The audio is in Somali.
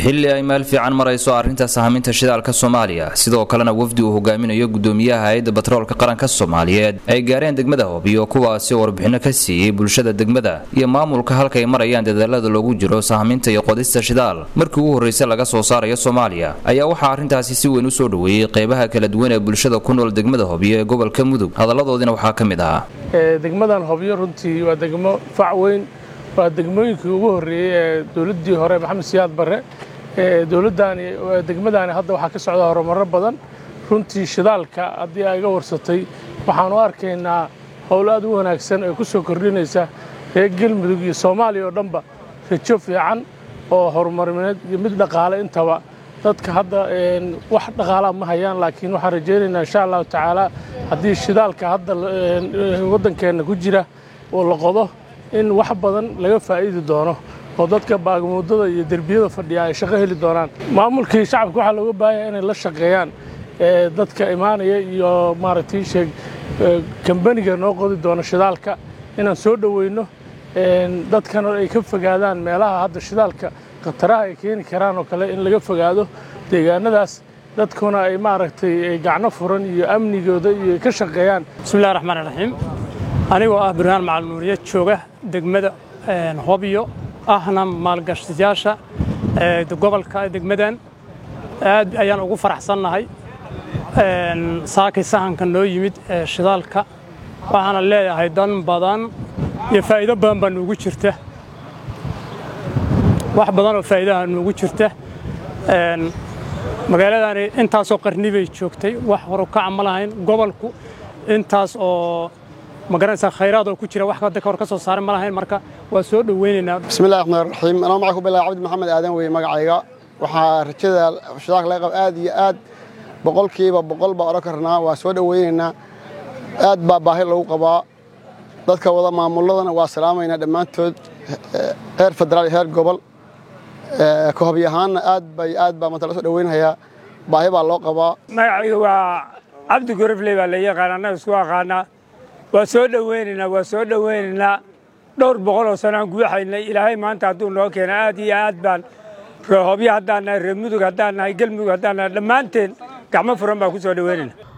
xilli ay meel fiican marayso arrinta sahaminta shidaalka Soomaaliya sidoo kalena wafdi uu hogaaminayo gudoomiyaha hay'adda batroolka qaranka Soomaaliyeed ay gaareen degmada Hoobiyo kuwaasi warbixino ka siiyay bulshada degmada iyo maamulka halka ay marayaan dadaalada loogu jiro sahaminta iyo qodista shidaal markii uu horeysay laga soo saarayo Soomaaliya ayaa waxa arrintaasi si weyn u soo dhaweeyay qaybaha kala duwan ee bulshada ku nool degmada Hoobiyo ee gobolka Mudug hadaladoodina waxa kamid ah degmadan Hoobiyo runtii waa degmo fac weyn waa degmooyinkii ugu horeeyay dawladdii hore Maxamed Siyaad Barre degmadani hadda waxa ka socda horumar badan runtii shidaalka hadii ay ga warsatay waxaan u arkaynaa howl aad u wanaagsan ee ku soo kordhinaysa Galmudug iyo Soomaaliya oo dhanba rajo fiican oo horumarineed iyo mid dhaqaale intaba dadka hadda wax dhaqaale ma hayaan laakiin waxaan rajaynaynaa insha Allah taala hadii shidaalka hadda wadankeena ku jira oo la qodo in wax badan laga faa'iidi doono oo dadka baagmoodada iyo derbiyada fadhiya ay shaqo heli doonaan maamulkii shacabka waxa looga baahan inay la shaqeeyaan dadka imaanaya iyo maaragtay sheeg kambaniga noo qodi doona shidaalka inaan soo dhaweyno dadkana ay ka fogaadaan meelaha hadda shidaalka qataraha ay keeni karaan oo kale in laga fogaado deegaanadaas dadkuna ay maaragtay gacno furan iyo amnigooda iyo ka shaqeeyaan bismillaahir rahmaanir rahiim anigoo ah Burhaan Macalin Nuuriye jooga degmada Hoobiyo ahna maalgashadayaasha gobolka degmadan aad ayaan ugu faraxsanahay saakay sahanka noo yimid shidaalka waxaana leeyahay dan badan iyo faa'iido badan baan ugu jirta wax badan oo faa'iido ah ugu jirta magaaladani intaas oo qarni bay joogtay wax hor ka camalahayn gobolku intaas oo magaranaysa khayraad oo ku jira wax ka hor ka soo saaray ma lahayn marka waa soo dhaweynayna bismillaahir rahmaanir rahiim ana macku bilaa Cabdi Maxamed Aadan way magacayga waxa rajada shidaalka laga qab aad iyo aad boqolkiiba boqol baa oran karnaa waa soo dhaweynayna aad baa baahi lagu qabaa dadka wada maamuladana waa salaamayna dhamaantood heer federaal heer gobol koobiyahan aad baa maanta soo dhaweynaya baahi baa loo qabaa magacayga waa Cabdi Gorofley baa la yaqaanaa isku aqaana waa soo dhaweynayna dhowr boqol oo sano guuxaynay ilaahay maanta haduu noo keenay aad iyo aad baan Hoobiyo hadaan reer Mudug hadaan Galmudug hadaan dhamaanteen gacmo furan baa ku soo dhaweynayna